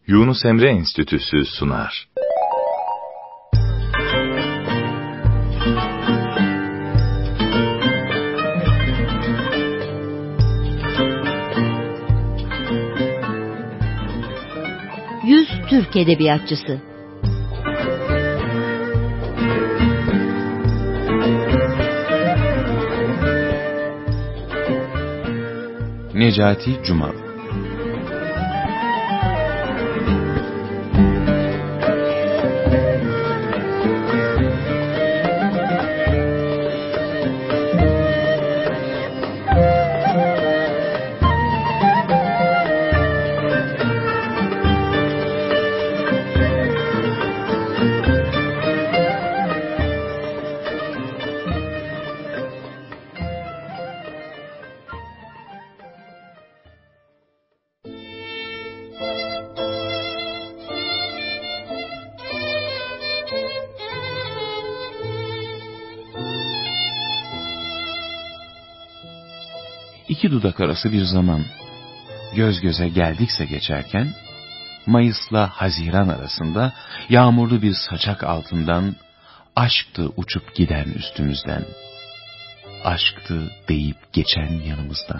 Yunus Emre Enstitüsü sunar. Yüz Türk Edebiyatçısı. Necati Cumalı. İki dudak arası bir zaman, göz göze geldikse geçerken, Mayıs'la Haziran arasında yağmurlu bir saçak altından, aşktı uçup giden üstümüzden, aşktı deyip geçen yanımızdan.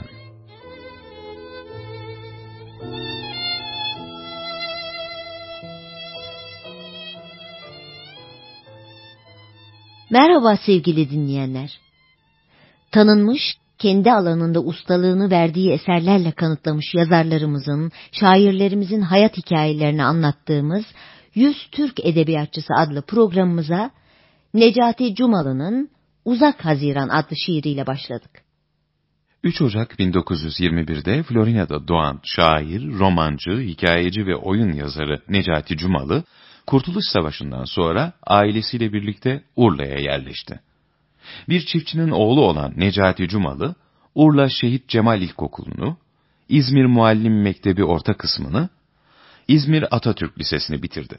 Merhaba sevgili dinleyenler. Tanınmış, kendi alanında ustalığını verdiği eserlerle kanıtlamış yazarlarımızın, şairlerimizin hayat hikayelerini anlattığımız Yüz Türk Edebiyatçısı adlı programımıza Necati Cumalı'nın Uzak Haziran adlı şiiriyle başladık. 3 Ocak 1921'de Florina'da doğan şair, romancı, hikayeci ve oyun yazarı Necati Cumalı, Kurtuluş Savaşı'ndan sonra ailesiyle birlikte Urla'ya yerleşti. Bir çiftçinin oğlu olan Necati Cumalı, Urla Şehit Cemal İlkokulu'nu, İzmir Muallim Mektebi orta kısmını, İzmir Atatürk Lisesi'ni bitirdi.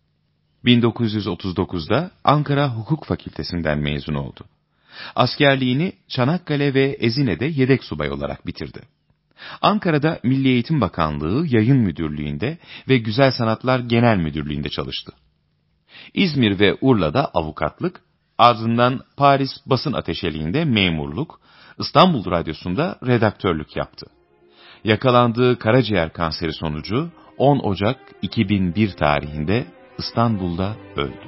1939'da Ankara Hukuk Fakültesinden mezun oldu. Askerliğini Çanakkale ve Ezine'de yedek subay olarak bitirdi. Ankara'da Milli Eğitim Bakanlığı Yayın Müdürlüğü'nde ve Güzel Sanatlar Genel Müdürlüğü'nde çalıştı. İzmir ve Urla'da avukatlık, ardından Paris Basın Ateşeliği'nde memurluk, İstanbul Radyosu'nda redaktörlük yaptı. Yakalandığı karaciğer kanseri sonucu 10 Ocak 2001 tarihinde İstanbul'da öldü.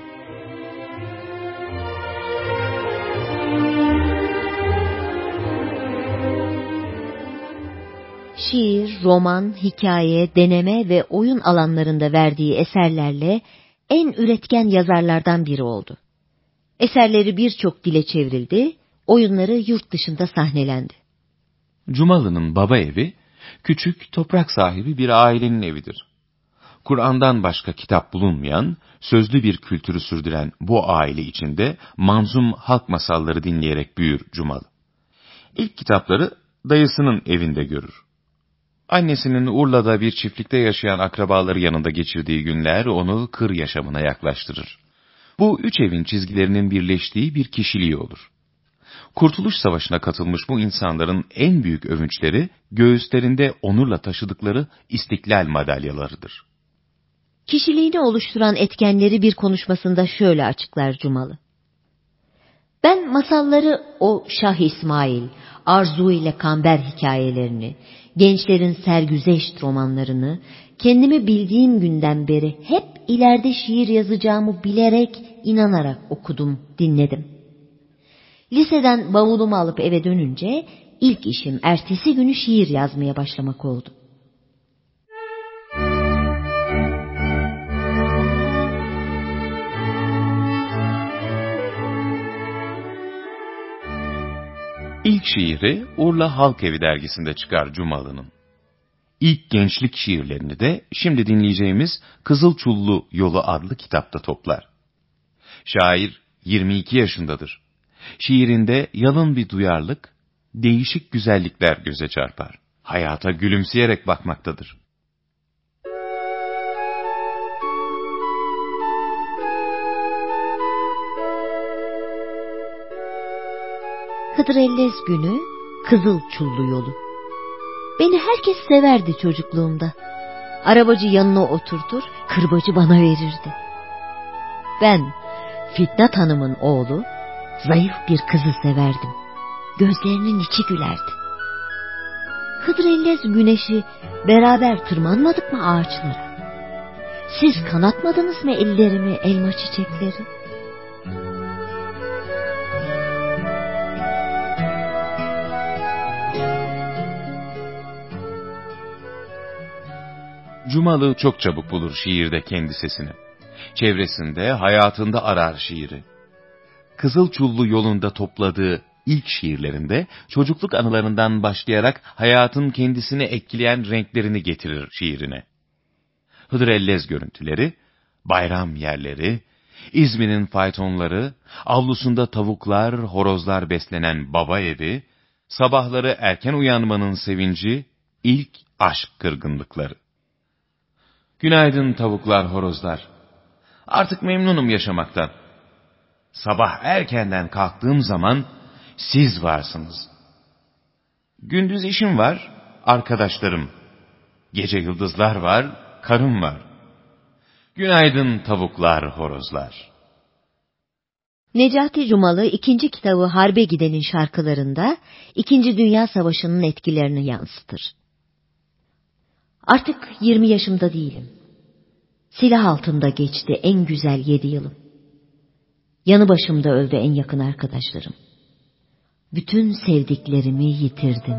Şiir, roman, hikaye, deneme ve oyun alanlarında verdiği eserlerle en üretken yazarlardan biri oldu. Eserleri birçok dile çevrildi, oyunları yurt dışında sahnelendi. Cumalı'nın baba evi, küçük toprak sahibi bir ailenin evidir. Kur'an'dan başka kitap bulunmayan, sözlü bir kültürü sürdüren bu aile içinde manzum halk masalları dinleyerek büyür Cumalı. İlk kitapları dayısının evinde görür. Annesinin Urla'da bir çiftlikte yaşayan akrabaları yanında geçirdiği günler onu kır yaşamına yaklaştırır. Bu üç evin çizgilerinin birleştiği bir kişiliği olur. Kurtuluş Savaşı'na katılmış bu insanların en büyük övünçleri, göğüslerinde onurla taşıdıkları İstiklal madalyalarıdır. Kişiliğini oluşturan etkenleri bir konuşmasında şöyle açıklar Cumalı. Ben masalları, o Şah İsmail, Arzu ile Kamber hikayelerini, gençlerin sergüzeşt romanlarını, kendimi bildiğim günden beri hep ileride şiir yazacağımı bilerek, inanarak okudum, dinledim. Liseden bavulumu alıp eve dönünce ilk işim ertesi günü şiir yazmaya başlamak oldu. İlk şiiri Urla Halk Evi dergisinde çıkar Cumalı'nın. İlk gençlik şiirlerini de şimdi dinleyeceğimiz Kızılçullu Yolu adlı kitapta toplar. Şair 22 yaşındadır. Şiirinde yalın bir duyarlılık, değişik güzellikler göze çarpar. Hayata gülümseyerek bakmaktadır. Hıdrellez günü, Kızılçullu yolu. Beni herkes severdi çocukluğumda. Arabacı yanına oturtur, kırbacı bana verirdi. Ben Fitnat Hanım'ın oğlu, zayıf bir kızı severdim. Gözlerinin içi gülerdi. Hıdrellez güneşi beraber tırmanmadık mı ağaçlara? Siz kanatmadınız mı ellerimi elma çiçekleri? Cumalı çok çabuk bulur şiirde kendi sesini. Çevresinde, hayatında arar şiiri. Kızılçullu yolunda topladığı ilk şiirlerinde çocukluk anılarından başlayarak hayatın kendisini etkileyen renklerini getirir şiirine. Hıdrellez görüntüleri, bayram yerleri, İzmir'in faytonları, avlusunda tavuklar, horozlar beslenen baba evi, sabahları erken uyanmanın sevinci, ilk aşk kırgınlıkları. Günaydın tavuklar, horozlar. Artık memnunum yaşamaktan. Sabah erkenden kalktığım zaman siz varsınız. Gündüz işim var, arkadaşlarım. Gece yıldızlar var, karım var. Günaydın tavuklar, horozlar. Necati Cumalı ikinci kitabı Harbe Giden'in şarkılarında İkinci Dünya Savaşı'nın etkilerini yansıtır. Artık 20 yaşımda değilim. Silah altında geçti en güzel 7 yılım. Yanı başımda öldü en yakın arkadaşlarım. Bütün sevdiklerimi yitirdim.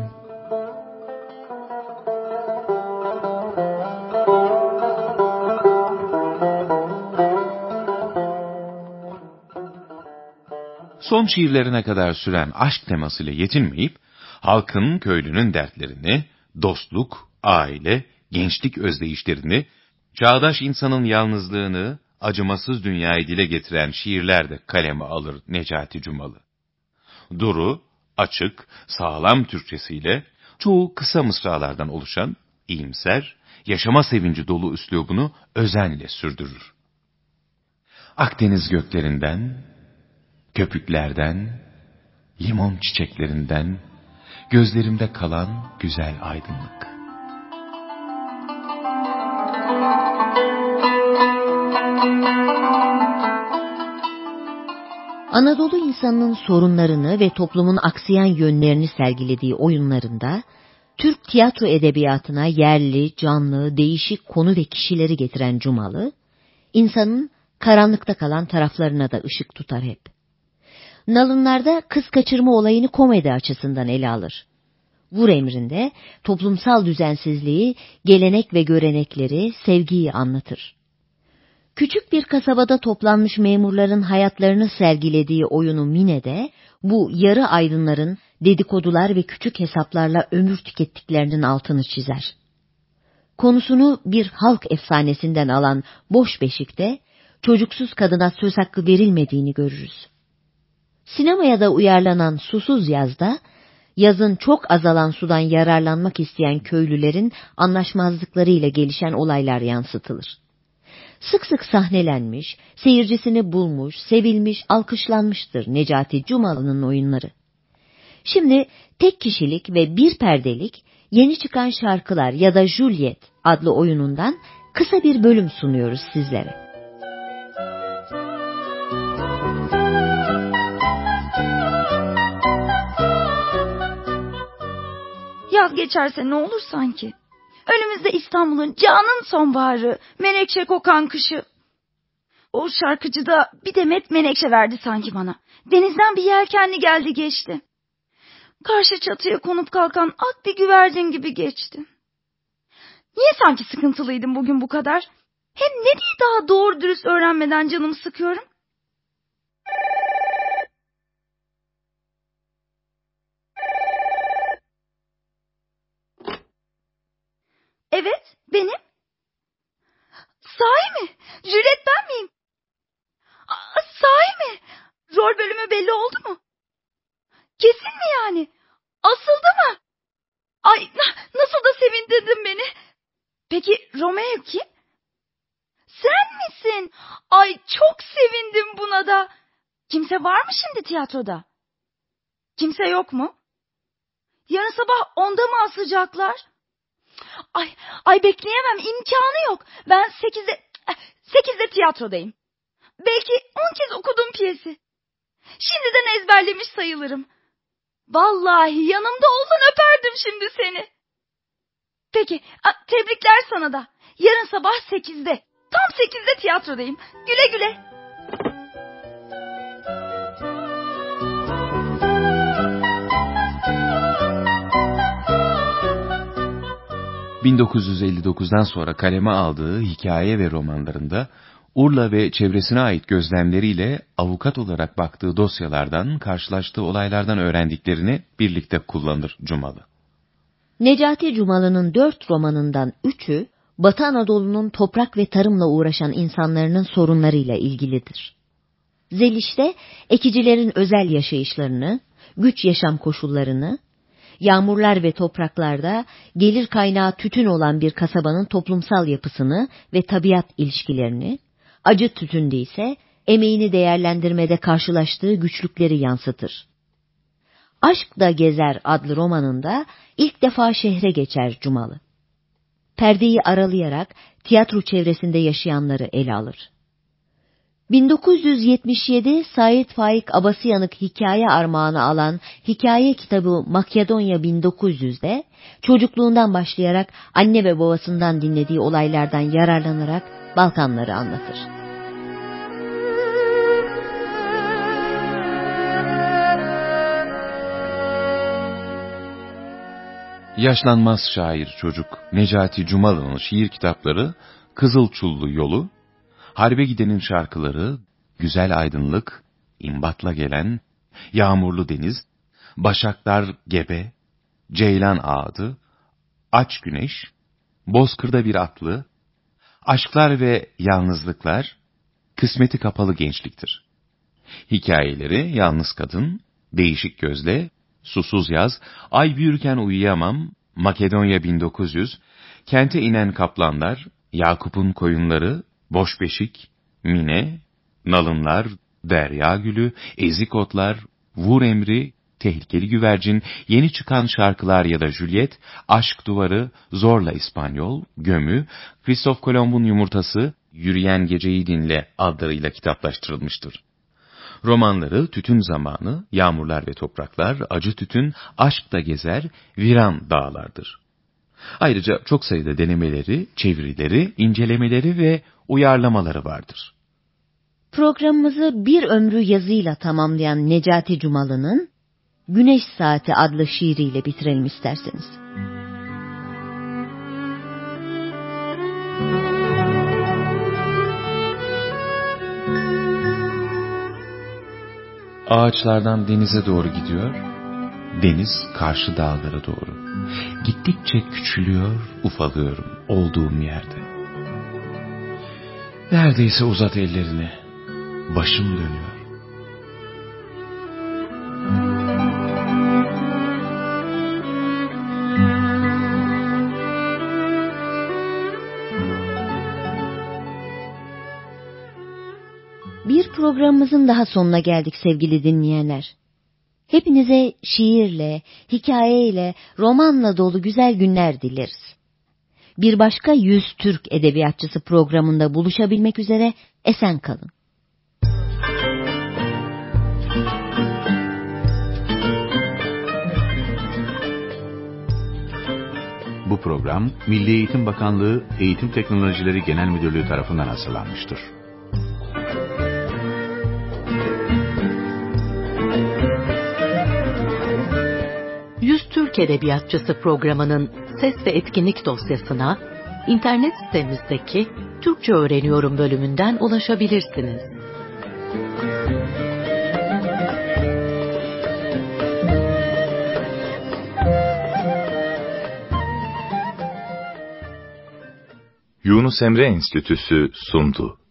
Son şiirlerine kadar süren aşk temasıyla yetinmeyip, halkın, köylünün dertlerini, dostluk, aile, gençlik özdeyişlerini, çağdaş insanın yalnızlığını, acımasız dünyayı dile getiren şiirler de kaleme alır Necati Cumalı. Duru, açık, sağlam Türkçesiyle, çoğu kısa mısralardan oluşan, iyimser, yaşama sevinci dolu üslubunu özenle sürdürür. Akdeniz göklerinden, köpüklerden, limon çiçeklerinden, gözlerimde kalan güzel aydınlık. Anadolu insanının sorunlarını ve toplumun aksayan yönlerini sergilediği oyunlarında, Türk tiyatro edebiyatına yerli, canlı, değişik konu ve kişileri getiren Cumalı, insanın karanlıkta kalan taraflarına da ışık tutar hep. Nalınlar'da kız kaçırma olayını komedi açısından ele alır. Vur Emri'nde toplumsal düzensizliği, gelenek ve görenekleri, sevgiyi anlatır. Küçük bir kasabada toplanmış memurların hayatlarını sergilediği oyunu Mine'de, bu yarı aydınların dedikodular ve küçük hesaplarla ömür tükettiklerinin altını çizer. Konusunu bir halk efsanesinden alan Boş Beşik'te, çocuksuz kadına söz hakkı verilmediğini görürüz. Sinemaya da uyarlanan Susuz Yaz'da, yazın çok azalan sudan yararlanmak isteyen köylülerin anlaşmazlıklarıyla gelişen olaylar yansıtılır. Sık sık sahnelenmiş, seyircisini bulmuş, sevilmiş, alkışlanmıştır Necati Cumalı'nın oyunları. Şimdi tek kişilik ve bir perdelik yeni çıkan şarkılar ya da Juliet adlı oyunundan kısa bir bölüm sunuyoruz sizlere. Yaz geçerse ne olur sanki? Önümüzde İstanbul'un canın sonbaharı, menekşe kokan kışı. O şarkıcı da bir demet menekşe verdi sanki bana. Denizden bir yelkenli geldi geçti. Karşı çatıya konup kalkan ak bir güvercin gibi geçti. Niye sanki sıkıntılıydım bugün bu kadar? Hem ne diye daha doğru dürüst öğrenmeden canımı sıkıyorum? Evet, benim. Sahi mi? Juliet ben miyim? Sahi mi? Rol bölümü belli oldu mu? Kesin mi yani? Asıldı mı? Ay, nasıl da sevindirdin beni. Peki Romeo kim? Sen misin? Ay, çok sevindim buna da. Kimse var mı şimdi tiyatroda? Kimse yok mu? Yarın sabah 10'da mı asacaklar? Ay bekleyemem, imkanı yok. Ben 8'de tiyatrodayım. Belki 10 kez okudum piyesi. Şimdiden ezberlemiş sayılırım. Vallahi yanımda olsan öperdim şimdi seni. Peki, tebrikler sana da. Yarın sabah 8'de. Tam 8'de tiyatrodayım. Güle güle. ...1959'dan sonra kaleme aldığı hikaye ve romanlarında... Urla ve çevresine ait gözlemleriyle avukat olarak baktığı dosyalardan, karşılaştığı olaylardan öğrendiklerini birlikte kullanır Cumalı. Necati Cumalı'nın 4 romanından 3'ü, Batı Anadolu'nun toprak ve tarımla uğraşan insanların sorunlarıyla ilgilidir. Zeliş'te ekicilerin özel yaşayışlarını, güç yaşam koşullarını, yağmurlar ve topraklarda gelir kaynağı tütün olan bir kasabanın toplumsal yapısını ve tabiat ilişkilerini, Acı Tütün'de ise emeğini değerlendirmede karşılaştığı güçlükleri yansıtır. Aşk da Gezer adlı romanında ilk defa şehre geçer Cumalı. Perdeyi aralayarak tiyatro çevresinde yaşayanları ele alır. 1977 Said Faik Abasıyanık hikaye armağanı alan hikaye kitabı Makedonya 1900'de çocukluğundan başlayarak anne ve babasından dinlediği olaylardan yararlanarak Balkanları anlatır. Yaşlanmaz şair çocuk Necati Cumalı'nın şiir kitapları Kızılçullu Yolu, Harbe Gidenin Şarkıları, Güzel Aydınlık, İmbatla Gelen, Yağmurlu Deniz, Başaklar Gebe, Ceylan Ağıdı, Aç Güneş, Bozkır'da Bir Atlı, Aşklar ve Yalnızlıklar, Kısmeti Kapalı Gençliktir. Hikayeleri Yalnız Kadın, Değişik Gözle, Susuz Yaz, Ay Büyürken Uyuyamam, Makedonya 1900, Kente İnen Kaplanlar, Yakup'un Koyunları, Boş Beşik, Mine, Nalınlar, Derya Gülü, Ezik Otlar, Vur Emri, Tehlikeli Güvercin, Yeni Çıkan Şarkılar ya da Juliet, Aşk Duvarı, Zorla İspanyol, Gömü, Kristof Kolomb'un Yumurtası, Yürüyen Geceyi Dinle adlarıyla kitaplaştırılmıştır. Romanları Tütün Zamanı, Yağmurlar ve Topraklar, Acı Tütün, Aşk da Gezer, Viran Dağlardır. Ayrıca çok sayıda denemeleri, çevirileri, incelemeleri ve uyarlamaları vardır. Programımızı bir ömrü yazıyla tamamlayan Necati Cumalı'nın Güneş Saati adlı şiiriyle bitirelim isterseniz. Ağaçlardan denize doğru gidiyor, deniz karşı dağlara doğru. Gittikçe küçülüyor, ufalıyorum olduğum yerde. Neredeyse uzat ellerini, başım dönüyor. Bir programımızın daha sonuna geldik sevgili dinleyenler. Hepinize şiirle, hikayeyle, romanla dolu güzel günler dileriz. Bir başka 100 Türk Edebiyatçısı programında buluşabilmek üzere esen kalın. Bu program Milli Eğitim Bakanlığı Eğitim Teknolojileri Genel Müdürlüğü tarafından hazırlanmıştır. Türk Edebiyatçısı programının ses ve etkinlik dosyasına internet sitemizdeki Türkçe Öğreniyorum bölümünden ulaşabilirsiniz. Yunus Emre Enstitüsü sundu.